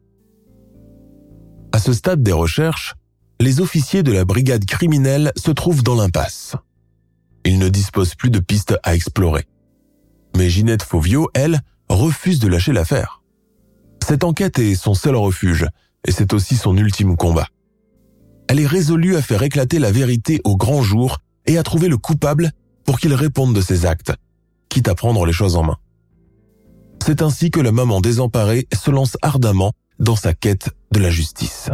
À ce stade des recherches, les officiers de la brigade criminelle se trouvent dans l'impasse. Il ne dispose plus de pistes à explorer. Mais Ginette Fauvio, elle, refuse de lâcher l'affaire. Cette enquête est son seul refuge, et c'est aussi son ultime combat. Elle est résolue à faire éclater la vérité au grand jour et à trouver le coupable pour qu'il réponde de ses actes, quitte à prendre les choses en main. C'est ainsi que la maman désemparée se lance ardemment dans sa quête de la justice.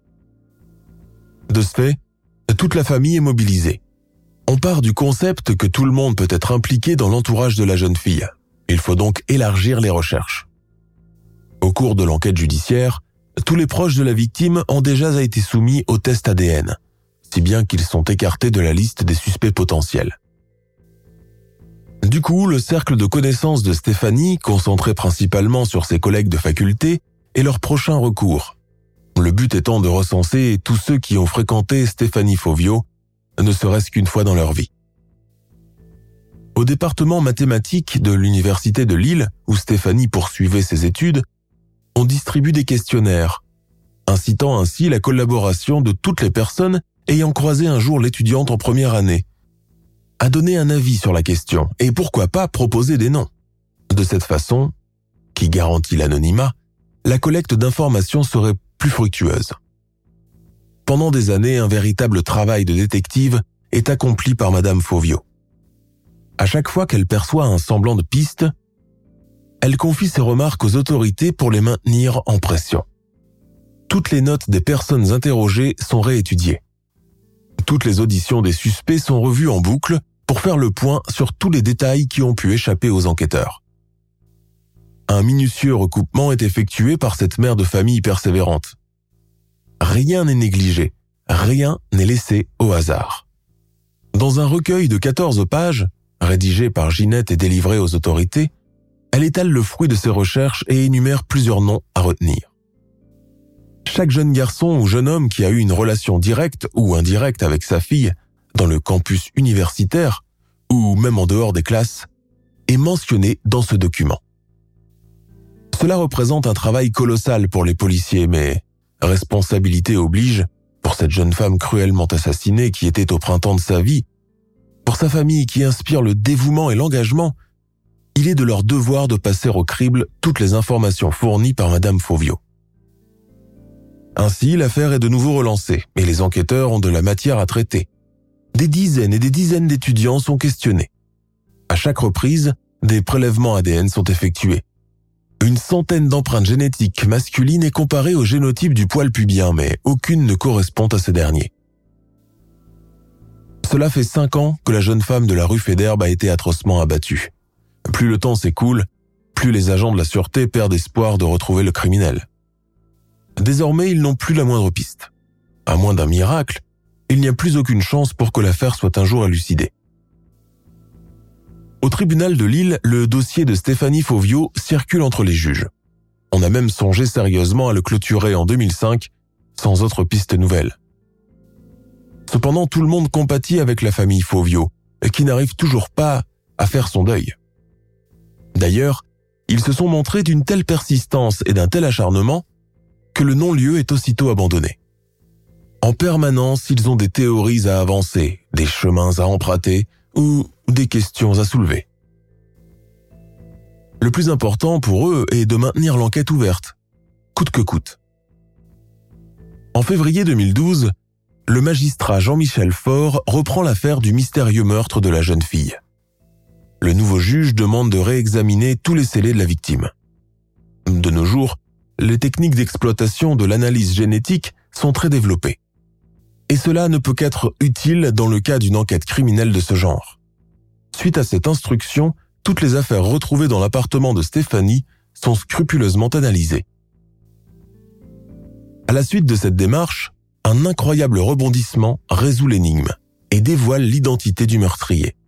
De ce fait, toute la famille est mobilisée. On part du concept que tout le monde peut être impliqué dans l'entourage de la jeune fille. Il faut donc élargir les recherches. Au cours de l'enquête judiciaire, tous les proches de la victime ont déjà été soumis au test ADN, si bien qu'ils sont écartés de la liste des suspects potentiels. Du coup, le cercle de connaissances de Stéphanie, concentré principalement sur ses collègues de faculté, est leur prochain recours. Le but étant de recenser tous ceux qui ont fréquenté Stéphanie Fauvio, ne serait-ce qu'une fois dans leur vie. Au département mathématique de l'Université de Lille, où Stéphanie poursuivait ses études, on distribue des questionnaires, incitant ainsi la collaboration de toutes les personnes ayant croisé un jour l'étudiante en première année, à donner un avis sur la question et pourquoi pas proposer des noms. De cette façon, qui garantit l'anonymat, la collecte d'informations serait plus fructueuse. Pendant des années, un véritable travail de détective est accompli par Madame Fauvio. À chaque fois qu'elle perçoit un semblant de piste, elle confie ses remarques aux autorités pour les maintenir en pression. Toutes les notes des personnes interrogées sont réétudiées. Toutes les auditions des suspects sont revues en boucle pour faire le point sur tous les détails qui ont pu échapper aux enquêteurs. Un minutieux recoupement est effectué par cette mère de famille persévérante. Rien n'est négligé, rien n'est laissé au hasard. Dans un recueil de 14 pages, rédigé par Ginette et délivré aux autorités, elle étale le fruit de ses recherches et énumère plusieurs noms à retenir. Chaque jeune garçon ou jeune homme qui a eu une relation directe ou indirecte avec sa fille dans le campus universitaire ou même en dehors des classes est mentionné dans ce document. Cela représente un travail colossal pour les policiers, mais responsabilité oblige pour cette jeune femme cruellement assassinée qui était au printemps de sa vie, pour sa famille qui inspire le dévouement et l'engagement, il est de leur devoir de passer au crible toutes les informations fournies par Madame Fauvio. Ainsi, l'affaire est de nouveau relancée et les enquêteurs ont de la matière à traiter. Des dizaines et des dizaines d'étudiants sont questionnés. À chaque reprise, des prélèvements ADN sont effectués. Une centaine d'empreintes génétiques masculines est comparée au génotype du poil pubien, mais aucune ne correspond à ce dernier. Cela fait 5 ans que la jeune femme de la rue Faidherbe a été atrocement abattue. Plus le temps s'écoule, plus les agents de la sûreté perdent espoir de retrouver le criminel. Désormais, ils n'ont plus la moindre piste. À moins d'un miracle, il n'y a plus aucune chance pour que l'affaire soit un jour élucidée. Au tribunal de Lille, le dossier de Stéphanie Fauvio circule entre les juges. On a même songé sérieusement à le clôturer en 2005, sans autre piste nouvelle. Cependant, tout le monde compatit avec la famille Fauvio, qui n'arrive toujours pas à faire son deuil. D'ailleurs, ils se sont montrés d'une telle persistance et d'un tel acharnement que le non-lieu est aussitôt abandonné. En permanence, ils ont des théories à avancer, des chemins à emprunter ou des questions à soulever. Le plus important pour eux est de maintenir l'enquête ouverte, coûte que coûte. En février 2012, le magistrat Jean-Michel Faure reprend l'affaire du mystérieux meurtre de la jeune fille. Le nouveau juge demande de réexaminer tous les scellés de la victime. De nos jours, les techniques d'exploitation de l'analyse génétique sont très développées. Et cela ne peut qu'être utile dans le cas d'une enquête criminelle de ce genre. Suite à cette instruction, toutes les affaires retrouvées dans l'appartement de Stéphanie sont scrupuleusement analysées. À la suite de cette démarche, un incroyable rebondissement résout l'énigme et dévoile l'identité du meurtrier.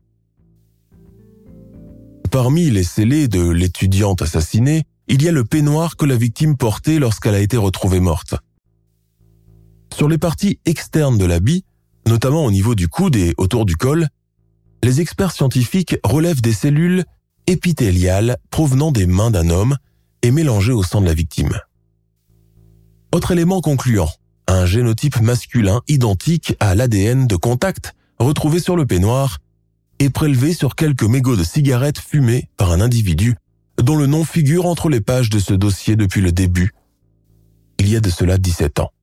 Parmi les scellés de l'étudiante assassinée, il y a le peignoir que la victime portait lorsqu'elle a été retrouvée morte. Sur les parties externes de l'habit, notamment au niveau du coude et autour du col, les experts scientifiques relèvent des cellules épithéliales provenant des mains d'un homme et mélangées au sang de la victime. Autre élément concluant, un génotype masculin identique à l'ADN de contact retrouvé sur le peignoir et prélevés sur quelques mégots de cigarettes fumés par un individu dont le nom figure entre les pages de ce dossier depuis le début, il y a de cela 17 ans.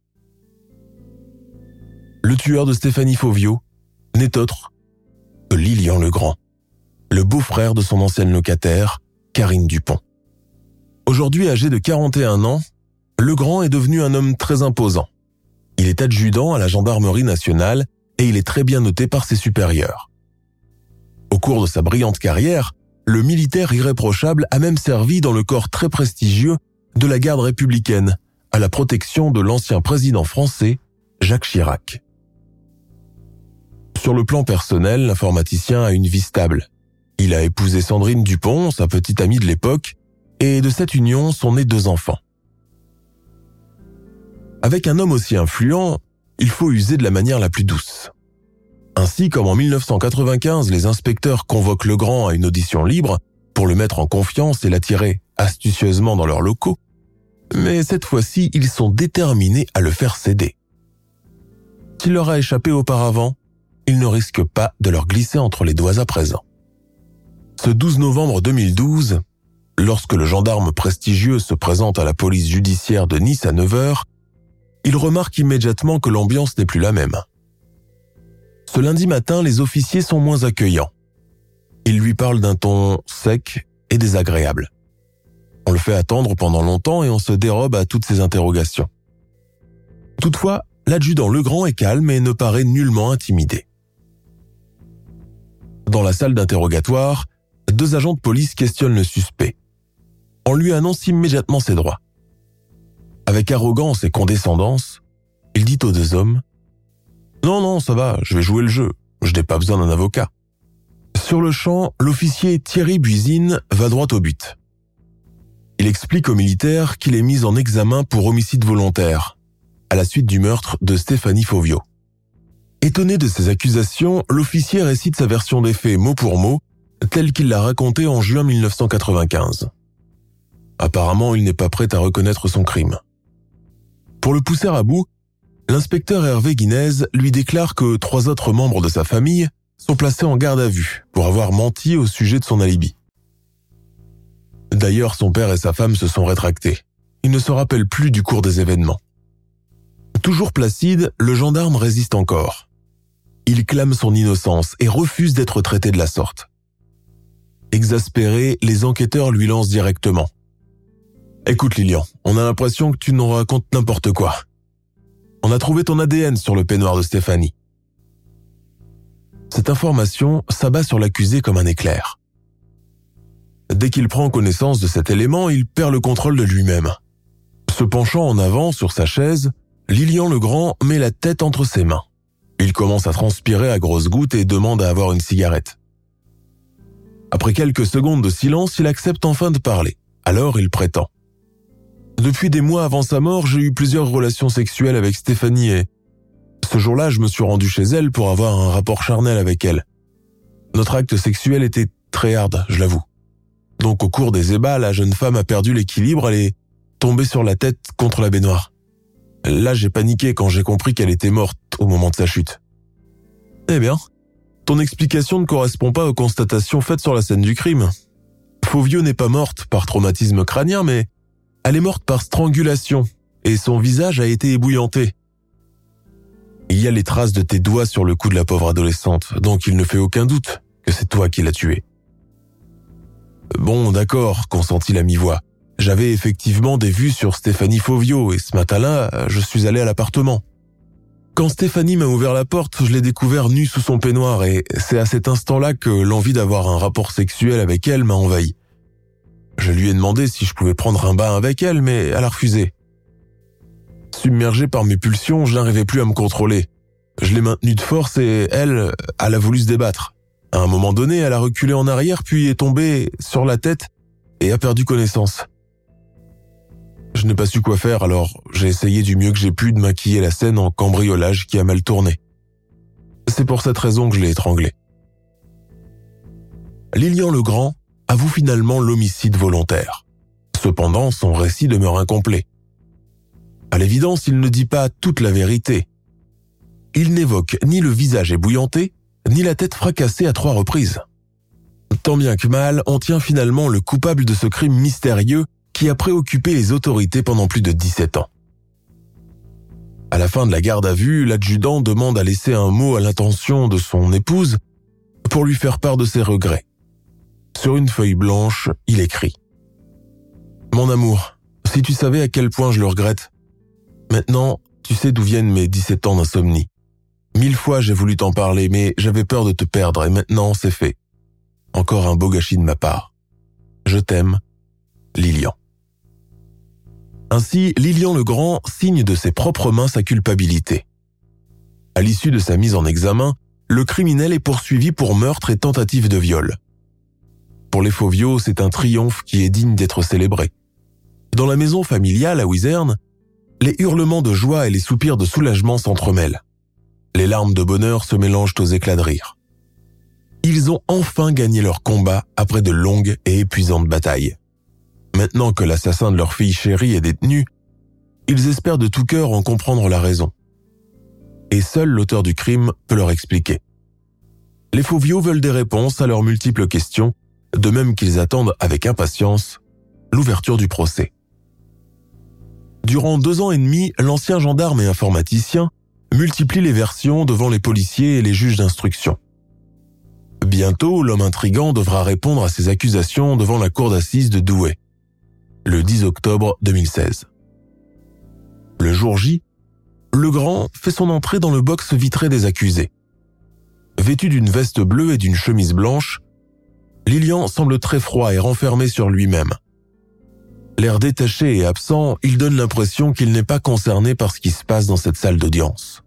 Le tueur de Stéphanie Fauvio n'est autre que Lilian Legrand, le beau-frère de son ancienne locataire, Karine Dupont. Aujourd'hui âgé de 41 ans, Legrand est devenu un homme très imposant. Il est adjudant à la gendarmerie nationale et il est très bien noté par ses supérieurs. Au cours de sa brillante carrière, le militaire irréprochable a même servi dans le corps très prestigieux de la garde républicaine, à la protection de l'ancien président français, Jacques Chirac. Sur le plan personnel, l'informaticien a une vie stable. Il a épousé Sandrine Dupont, sa petite amie de l'époque, et de cette union sont nés 2 enfants. Avec un homme aussi influent, il faut user de la manière la plus douce. Ainsi, comme en 1995, les inspecteurs convoquent Legrand à une audition libre pour le mettre en confiance et l'attirer astucieusement dans leurs locaux, mais cette fois-ci, ils sont déterminés à le faire céder. S'il leur a échappé auparavant, ils ne risquent pas de leur glisser entre les doigts à présent. Ce 12 novembre 2012, lorsque le gendarme prestigieux se présente à la police judiciaire de Nice à 9h, il remarque immédiatement que l'ambiance n'est plus la même. Ce lundi matin, les officiers sont moins accueillants. Ils lui parlent d'un ton sec et désagréable. On le fait attendre pendant longtemps et on se dérobe à toutes ses interrogations. Toutefois, l'adjudant Legrand est calme et ne paraît nullement intimidé. Dans la salle d'interrogatoire, 2 agents de police questionnent le suspect. On lui annonce immédiatement ses droits. Avec arrogance et condescendance, il dit aux 2 hommes « Non, ça va, je vais jouer le jeu, je n'ai pas besoin d'un avocat. » Sur le champ, l'officier Thierry Buisine va droit au but. Il explique aux militaires qu'il est mis en examen pour homicide volontaire, à la suite du meurtre de Stéphanie Fauvio. Étonné de ces accusations, l'officier récite sa version des faits mot pour mot, telle qu'il l'a racontée en juin 1995. Apparemment, il n'est pas prêt à reconnaître son crime. Pour le pousser à bout, l'inspecteur Hervé Guinez lui déclare que 3 autres membres de sa famille sont placés en garde à vue pour avoir menti au sujet de son alibi. D'ailleurs, son père et sa femme se sont rétractés. Ils ne se rappellent plus du cours des événements. Toujours placide, le gendarme résiste encore. Il clame son innocence et refuse d'être traité de la sorte. Exaspérés, les enquêteurs lui lancent directement. « Écoute Lilian, on a l'impression que tu nous racontes n'importe quoi. On a trouvé ton ADN sur le peignoir de Stéphanie. » Cette information s'abat sur l'accusé comme un éclair. Dès qu'il prend connaissance de cet élément, il perd le contrôle de lui-même. Se penchant en avant sur sa chaise, Lilian Legrand met la tête entre ses mains. Il commence à transpirer à grosses gouttes et demande à avoir une cigarette. Après quelques secondes de silence, il accepte enfin de parler. Alors il prétend. Depuis des mois avant sa mort, j'ai eu plusieurs relations sexuelles avec Stéphanie et ce jour-là, je me suis rendu chez elle pour avoir un rapport charnel avec elle. Notre acte sexuel était très hard, je l'avoue. Donc au cours des ébats, la jeune femme a perdu l'équilibre, elle est tombée sur la tête contre la baignoire. Là, j'ai paniqué quand j'ai compris qu'elle était morte au moment de sa chute. Eh bien, ton explication ne correspond pas aux constatations faites sur la scène du crime. Fauvio n'est pas morte par traumatisme crânien, mais elle est morte par strangulation et son visage a été ébouillanté. Il y a les traces de tes doigts sur le cou de la pauvre adolescente, donc il ne fait aucun doute que c'est toi qui l'as tuée. Bon, d'accord, consentit la mi-voix. J'avais effectivement des vues sur Stéphanie Fauvio et ce matin-là, je suis allé à l'appartement. Quand Stéphanie m'a ouvert la porte, je l'ai découvert nue sous son peignoir et c'est à cet instant-là que l'envie d'avoir un rapport sexuel avec elle m'a envahi. Je lui ai demandé si je pouvais prendre un bain avec elle, mais elle a refusé. Submergé par mes pulsions, je n'arrivais plus à me contrôler. Je l'ai maintenue de force et elle a voulu se débattre. À un moment donné, elle a reculé en arrière puis est tombée sur la tête et a perdu connaissance. Je n'ai pas su quoi faire, alors j'ai essayé du mieux que j'ai pu de maquiller la scène en cambriolage qui a mal tourné. C'est pour cette raison que je l'ai étranglée. Lilian Legrand avoue finalement l'homicide volontaire. Cependant, son récit demeure incomplet. À l'évidence, il ne dit pas toute la vérité. Il n'évoque ni le visage ébouillanté, ni la tête fracassée à 3 reprises. Tant bien que mal, on tient finalement le coupable de ce crime mystérieux qui a préoccupé les autorités pendant plus de 17 ans. À la fin de la garde à vue, l'adjudant demande à laisser un mot à l'intention de son épouse pour lui faire part de ses regrets. Sur une feuille blanche, il écrit « Mon amour, si tu savais à quel point je le regrette. Maintenant, tu sais d'où viennent mes 17 ans d'insomnie. 1000 fois j'ai voulu t'en parler, mais j'avais peur de te perdre et maintenant c'est fait. Encore un beau gâchis de ma part. Je t'aime, Lilian. » Ainsi, Lilian Legrand signe de ses propres mains sa culpabilité. À l'issue de sa mise en examen, le criminel est poursuivi pour meurtre et tentative de viol. Pour les Fauviaux, c'est un triomphe qui est digne d'être célébré. Dans la maison familiale à Wizerne, les hurlements de joie et les soupirs de soulagement s'entremêlent. Les larmes de bonheur se mélangent aux éclats de rire. Ils ont enfin gagné leur combat après de longues et épuisantes batailles. Maintenant que l'assassin de leur fille chérie est détenu, ils espèrent de tout cœur en comprendre la raison. Et seul l'auteur du crime peut leur expliquer. Les Fauviaux veulent des réponses à leurs multiples questions, de même qu'ils attendent avec impatience l'ouverture du procès. Durant 2 ans et demi, l'ancien gendarme et informaticien multiplie les versions devant les policiers et les juges d'instruction. Bientôt, l'homme intrigant devra répondre à ses accusations devant la cour d'assises de Douai, le 10 octobre 2016. Le jour J, Legrand fait son entrée dans le box vitré des accusés. Vêtu d'une veste bleue et d'une chemise blanche, Lilian semble très froid et renfermé sur lui-même. L'air détaché et absent, il donne l'impression qu'il n'est pas concerné par ce qui se passe dans cette salle d'audience.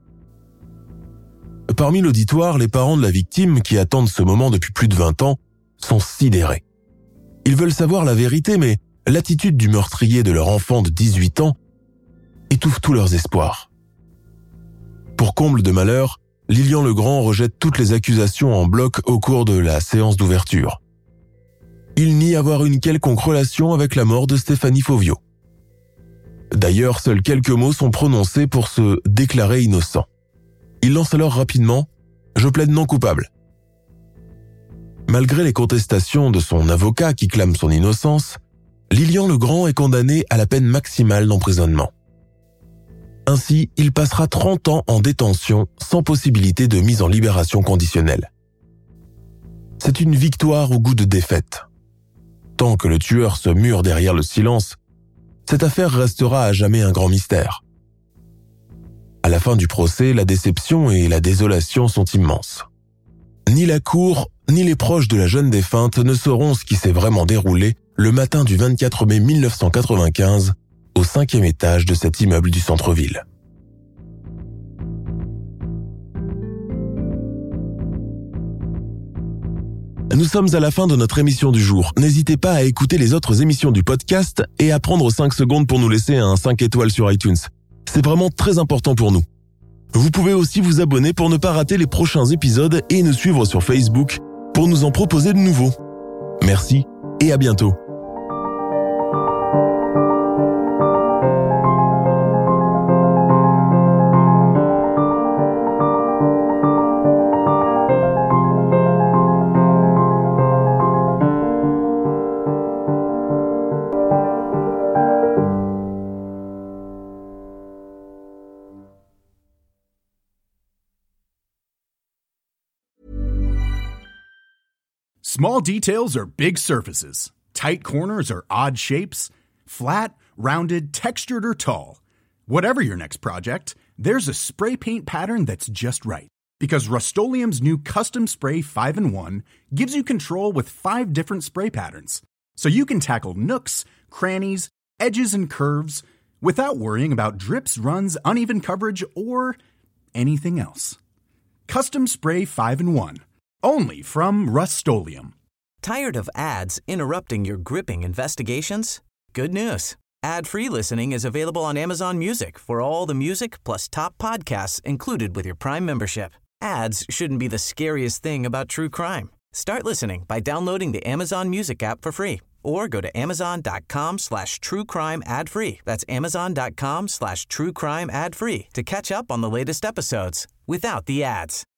Parmi l'auditoire, les parents de la victime, qui attendent ce moment depuis plus de 20 ans, sont sidérés. Ils veulent savoir la vérité, mais l'attitude du meurtrier de leur enfant de 18 ans étouffe tous leurs espoirs. Pour comble de malheur, Lilian Legrand rejette toutes les accusations en bloc au cours de la séance d'ouverture. Il nie avoir une quelconque relation avec la mort de Stéphanie Fauviaux. D'ailleurs, seuls quelques mots sont prononcés pour se déclarer innocent. Il lance alors rapidement « Je plaide non coupable ». Malgré les contestations de son avocat qui clame son innocence, Lilian Legrand est condamné à la peine maximale d'emprisonnement. Ainsi, il passera 30 ans en détention sans possibilité de mise en libération conditionnelle. C'est une victoire au goût de défaite. Tant que le tueur se mure derrière le silence, cette affaire restera à jamais un grand mystère. À la fin du procès, la déception et la désolation sont immenses. Ni la cour, ni les proches de la jeune défunte ne sauront ce qui s'est vraiment déroulé le matin du 24 mai 1995 au 5e étage de cet immeuble du centre-ville. Nous sommes à la fin de notre émission du jour. N'hésitez pas à écouter les autres émissions du podcast et à prendre 5 secondes pour nous laisser un 5 étoiles sur iTunes. C'est vraiment très important pour nous. Vous pouvez aussi vous abonner pour ne pas rater les prochains épisodes et nous suivre sur Facebook pour nous en proposer de nouveaux. Merci et à bientôt. Small details are big surfaces. Tight corners are odd shapes. Flat, rounded, textured, or tall. Whatever your next project, there's a spray paint pattern that's just right. Because Rust-Oleum's new Custom Spray 5-in-1 gives you control with 5 different spray patterns. So you can tackle nooks, crannies, edges, and curves without worrying about drips, runs, uneven coverage, or anything else. Custom Spray 5-in-1. Only from Rust-Oleum. Tired of ads interrupting your gripping investigations? Good news. Ad-free listening is available on Amazon Music for all the music plus top podcasts included with your Prime membership. Ads shouldn't be the scariest thing about true crime. Start listening by downloading the Amazon Music app for free or go to amazon.com/truecrime ad-free. That's amazon.com/truecrime ad-free to catch up on the latest episodes without the ads.